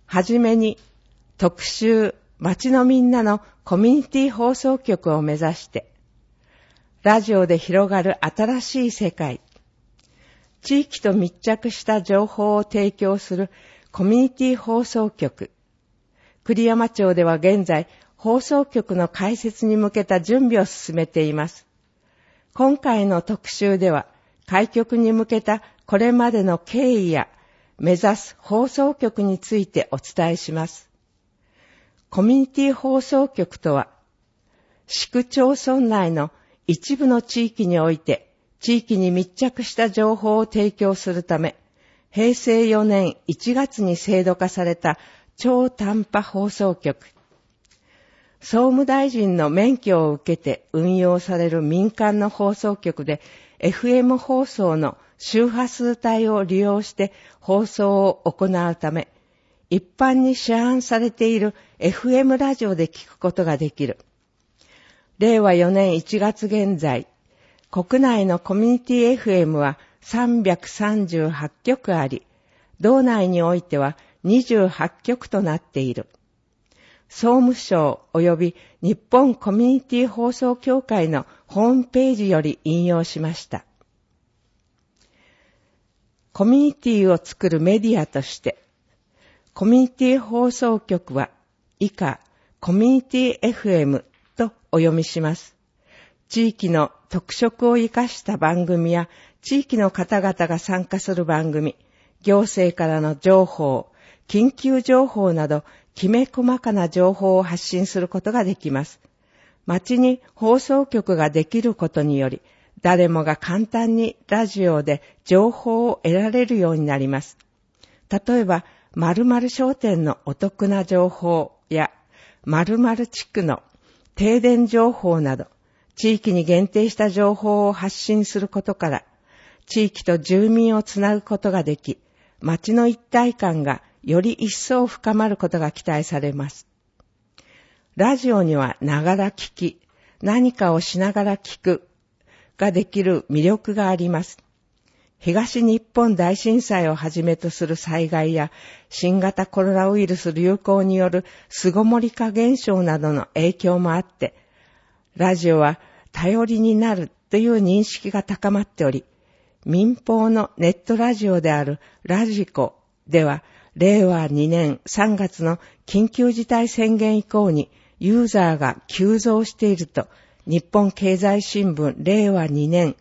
はじめに特集町のみんなのコミュニティ放送局を目指して、ラジオで広がる新しい世界、地域と密着した情報を提供するコミュニティ放送局。栗山町では現在、放送局の開設に向けた準備を進めています。今回の特集では、開局に向けたこれまでの経緯や目指す放送局についてお伝えします。コミュニティ放送局とは、市区町村内の一部の地域において、地域に密着した情報を提供するため、平成4年1月に制度化された超短波放送局。総務大臣の免許を受けて運用される民間の放送局で、FM 放送の周波数帯を利用して放送を行うため、一般に市販されている FM ラジオで聞くことができる。令和4年1月現在、国内のコミュニティ FM は338局あり、道内においては28局となっている。総務省及び日本コミュニティ放送協会のホームページより引用しました。コミュニティを作るメディアとして、コミュニティ放送局は以下コミュニティ FM とお読みします。地域の特色を生かした番組や地域の方々が参加する番組、行政からの情報、緊急情報などきめ細かな情報を発信することができます。町に放送局ができることにより、誰もが簡単にラジオで情報を得られるようになります。例えば、〇〇商店のお得な情報や〇〇地区の停電情報など、地域に限定した情報を発信することから、地域と住民をつなぐことができ、町の一体感がより一層深まることが期待されます。ラジオにはながら聞き、何かをしながら聞くができる魅力があります。東日本大震災をはじめとする災害や新型コロナウイルス流行による巣ごもり化現象などの影響もあって、ラジオは頼りになるという認識が高まっており、民放のネットラジオであるラジコでは、令和2年3月の緊急事態宣言以降にユーザーが急増していると、日本経済新聞令和2年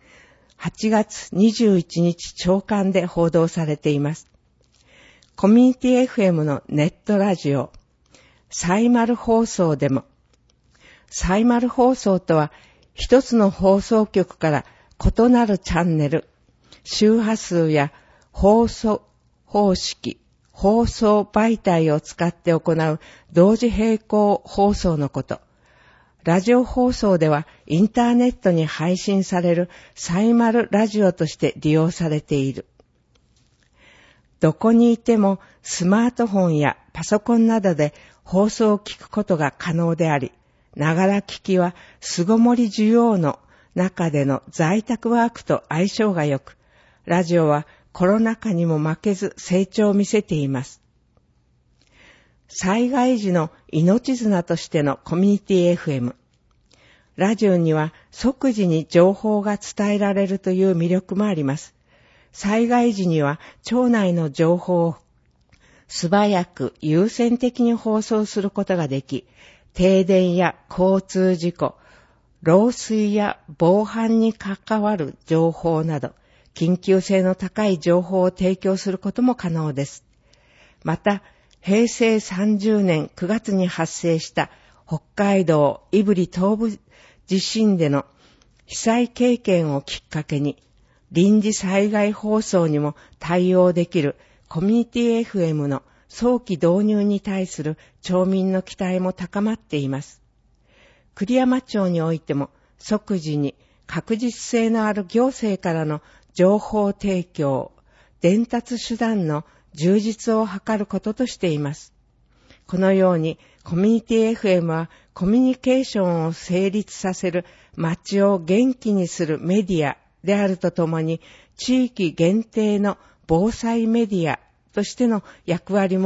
8月21日朝刊で報道されています。コミュニティ FM のネットラジオ、サイマル放送でも、サイマル放送とは、一つの放送局から異なるチャンネル、周波数や放送方式、放送媒体を使って行う同時並行放送のこと。ラジオ放送ではインターネットに配信されるサイマルラジオとして利用されている。どこにいてもスマートフォンやパソコンなどで放送を聞くことが可能であり、ながら聞きは巣ごもり需要の中での在宅ワークと相性が良く、ラジオはコロナ禍にも負けず成長を見せています。災害時の命綱としてのコミュニティ FM。ラジオには即時に情報が伝えられるという魅力もあります。災害時には町内の情報を素早く優先的に放送することができ、停電や交通事故、漏水や防犯に関わる情報など、緊急性の高い情報を提供することも可能です。また、平成30年9月に発生した北海道胆振東部地震での被災経験をきっかけに、臨時災害放送にも対応できるコミュニティ FM の早期導入に対する町民の期待も高まっています。栗山町においても即時に確実性のある行政からの情報提供、伝達手段の充実を図ることとしています。このようにコミュニティ FM はコミュニケーションを成立させる町を元気にするメディアであるとともに、地域限定の防災メディアとしての役割も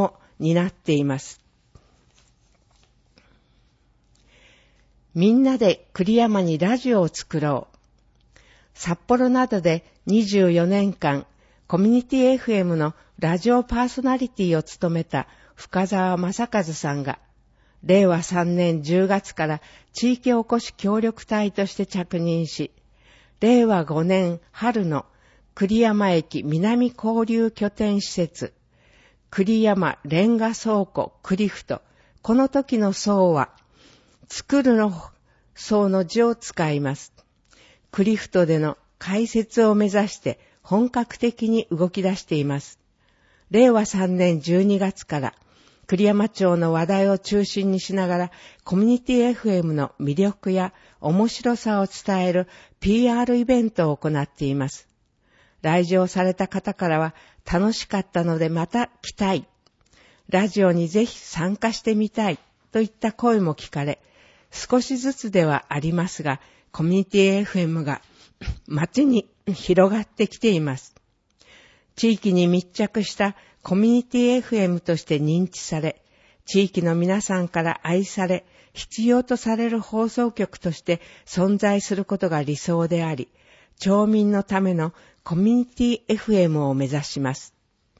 担っています。みんなで栗山にラジオを作ろう。札幌などで24年間コミュニティ FM のラジオパーソナリティを務めた深澤正和さんが、令和3年10月から地域おこし協力隊として着任し、令和5年春の栗山駅南交流拠点施設、栗山レンガ倉庫クリフト、この時の倉は、作るの倉の字を使います。クリフトでの開設を目指して本格的に動き出しています。令和3年12月から栗山町の話題を中心にしながらコミュニティ FM の魅力や面白さを伝える PR イベントを行っています。来場された方からは楽しかったのでまた来たい、ラジオにぜひ参加してみたいといった声も聞かれ、少しずつではありますがコミュニティ FM が街に広がってきています。地域に密着したコミュニティ FM として認知され、地域の皆さんから愛され、必要とされる放送局として存在することが理想であり、町民のためのコミュニティ FM を目指します。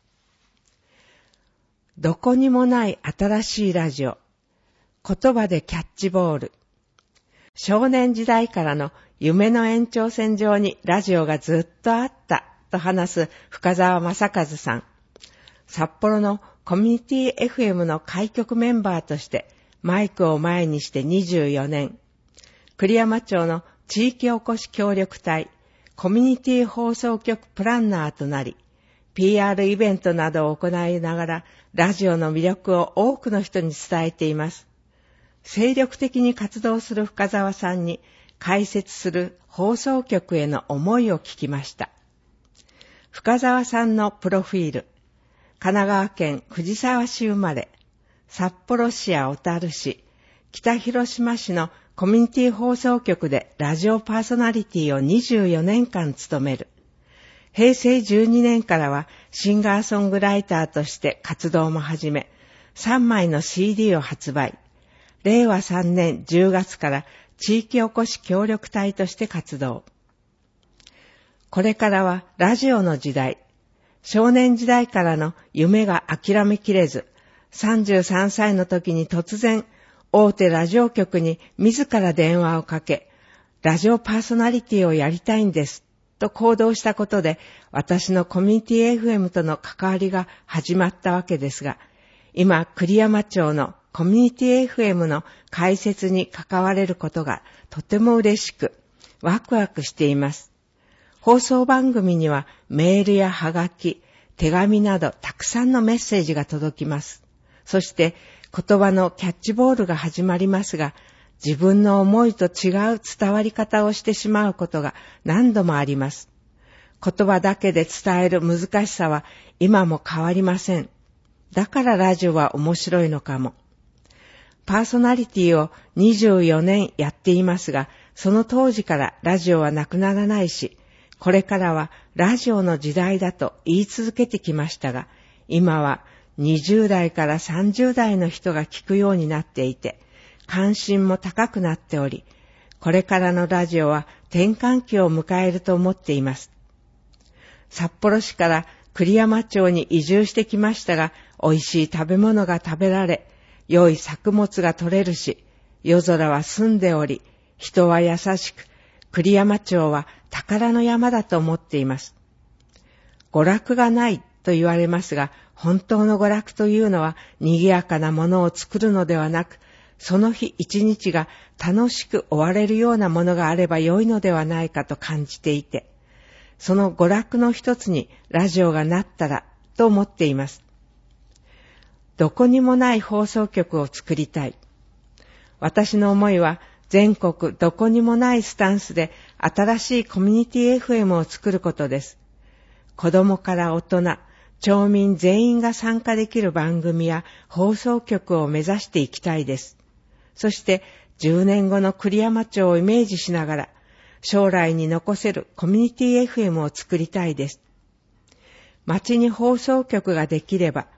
どこにもない新しいラジオ。言葉でキャッチボール。少年時代からの夢の延長線上にラジオがずっとあったと話す深澤正和さん。札幌のコミュニティ FM の開局メンバーとしてマイクを前にして24年。栗山町の地域おこし協力隊、コミュニティ放送局プランナーとなり、PR イベントなどを行いながらラジオの魅力を多くの人に伝えています。精力的に活動する深澤さんに開設する放送局への思いを聞きました。深澤さんのプロフィール。神奈川県藤沢市生まれ、札幌市や小樽市、北広島市のコミュニティ放送局でラジオパーソナリティを24年間務める。平成12年からはシンガーソングライターとして活動も始め、3枚の CD を発売。令和3年10月から地域おこし協力隊として活動。これからはラジオの時代。少年時代からの夢が諦めきれず、33歳の時に突然、大手ラジオ局に自ら電話をかけ、ラジオパーソナリティをやりたいんです、と行動したことで、私のコミュニティ FM との関わりが始まったわけですが、今、栗山町のコミュニティ FM の開設に関われることがとても嬉しく、ワクワクしています。放送番組にはメールやハガキ、手紙などたくさんのメッセージが届きます。そして言葉のキャッチボールが始まりますが、自分の思いと違う伝わり方をしてしまうことが何度もあります。言葉だけで伝える難しさは今も変わりません。だからラジオは面白いのかも。パーソナリティを24年やっていますが、その当時からラジオはなくならないし、これからはラジオの時代だと言い続けてきましたが、今は20代から30代の人が聞くようになっていて、関心も高くなっており、これからのラジオは転換期を迎えると思っています。札幌市から栗山町に移住してきましたが、美味しい食べ物が食べられ、良い作物が取れるし、夜空は澄んでおり、人は優しく、栗山町は宝の山だと思っています。娯楽がないと言われますが、本当の娯楽というのは賑やかなものを作るのではなく、その日一日が楽しく終われるようなものがあれば良いのではないかと感じていて、その娯楽の一つにラジオがなったらと思っています。どこにもない放送局を作りたい。私の思いは全国どこにもないスタンスで新しいコミュニティ FM を作ることです。子供から大人、町民全員が参加できる番組や放送局を目指していきたいです。そして10年後の栗山町をイメージしながら将来に残せるコミュニティ FM を作りたいです。町に放送局ができれば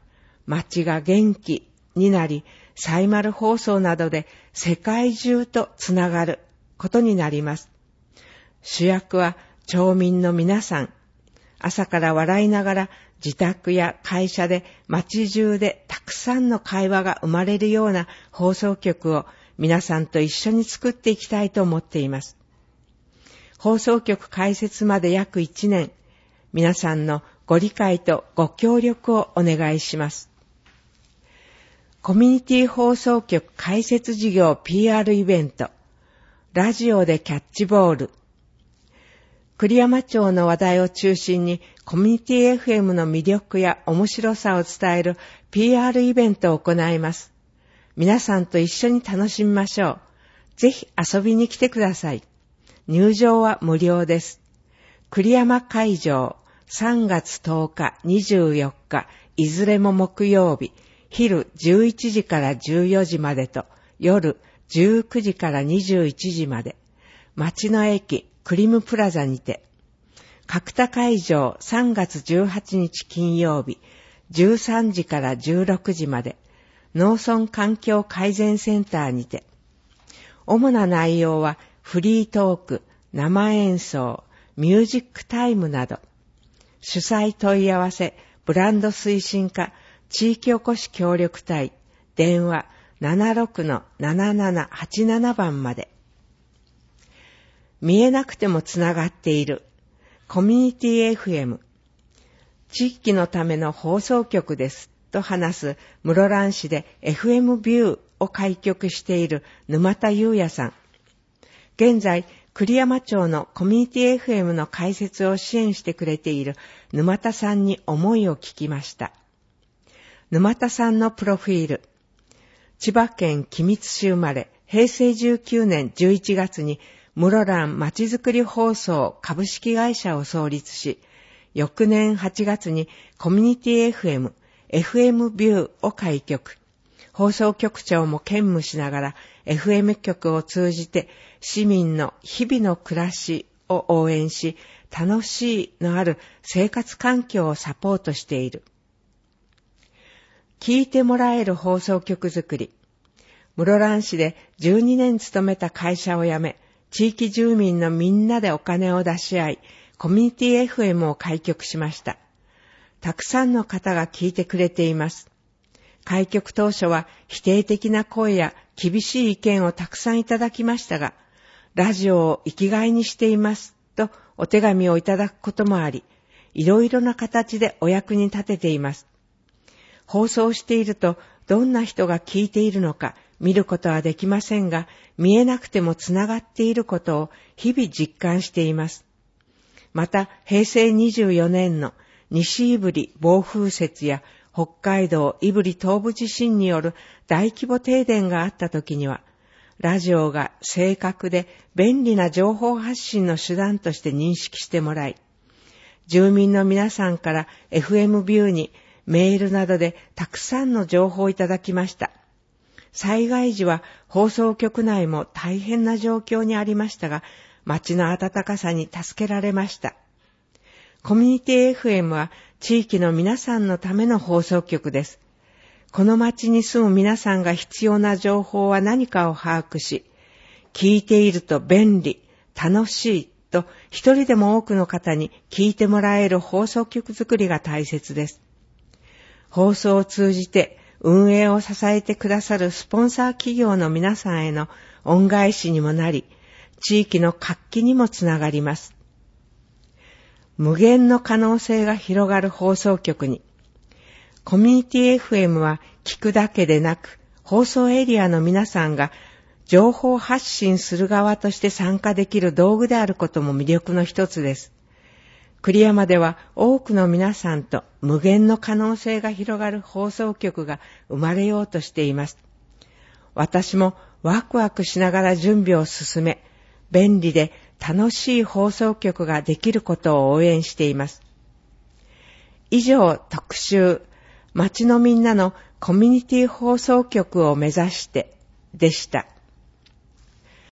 町が元気になり、サイマル放送などで世界中とつながることになります。主役は町民の皆さん。朝から笑いながら自宅や会社で町中でたくさんの会話が生まれるような放送局を皆さんと一緒に作っていきたいと思っています。放送局開設まで約1年、皆さんのご理解とご協力をお願いします。コミュニティ放送局開設事業 PR イベント、ラジオでキャッチボール、栗山町の話題を中心にコミュニティ FM の魅力や面白さを伝える PR イベントを行います。皆さんと一緒に楽しみましょう。ぜひ遊びに来てください。入場は無料です。栗山会場、3月10日、24日、いずれも木曜日、昼11時から14時までと、夜19時から21時まで、町の駅、クリムプラザにて、角田会場3月18日金曜日、13時から16時まで、農村環境改善センターにて、主な内容はフリートーク、生演奏、ミュージックタイムなど、主催問い合わせ、ブランド推進課、地域おこし協力隊、電話 76-7787 番まで。見えなくてもつながっているコミュニティ FM、地域のための放送局ですと話す室蘭市で FM ビューを開局している沼田優也さん。現在、栗山町のコミュニティ FM の開設を支援してくれている沼田さんに思いを聞きました。沼田さんのプロフィール。千葉県君津市生まれ、平成19年11月に室蘭まちづくり放送株式会社を創立し、翌年8月にコミュニティ FM、FM ビューを開局。放送局長も兼務しながら FM 局を通じて市民の日々の暮らしを応援し、楽しいのある生活環境をサポートしている。聞いてもらえる放送局づくり。室蘭市で12年勤めた会社を辞め、地域住民のみんなでお金を出し合い、コミュニティ FM を開局しました。たくさんの方が聞いてくれています。開局当初は否定的な声や厳しい意見をたくさんいただきましたが、ラジオを生きがいにしていますとお手紙をいただくこともあり、いろいろな形でお役に立てています。放送しているとどんな人が聞いているのか見ることはできませんが、見えなくてもつながっていることを日々実感しています。また、平成24年の西胆振暴風雪や北海道胆振東部地震による大規模停電があった時には、ラジオが正確で便利な情報発信の手段として認識してもらい、住民の皆さんから FM ビューにメールなどでたくさんの情報をいただきました。災害時は放送局内も大変な状況にありましたが、町の温かさに助けられました。コミュニティ FM は地域の皆さんのための放送局です。この町に住む皆さんが必要な情報は何かを把握し、聞いていると便利、楽しいと一人でも多くの方に聞いてもらえる放送局作りが大切です。放送を通じて運営を支えてくださるスポンサー企業の皆さんへの恩返しにもなり、地域の活気にもつながります。無限の可能性が広がる放送局に、コミュニティ FM は聞くだけでなく、放送エリアの皆さんが情報発信する側として参加できる道具であることも魅力の一つです。栗山では多くの皆さんと無限の可能性が広がる放送局が生まれようとしています。私もワクワクしながら準備を進め、便利で楽しい放送局ができることを応援しています。以上、特集、町のみんなのコミュニティ放送局を目指してでした。